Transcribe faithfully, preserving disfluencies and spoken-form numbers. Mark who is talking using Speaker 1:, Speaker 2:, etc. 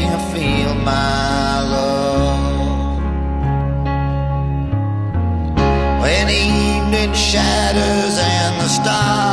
Speaker 1: feel my love. When the evening shadows and the stars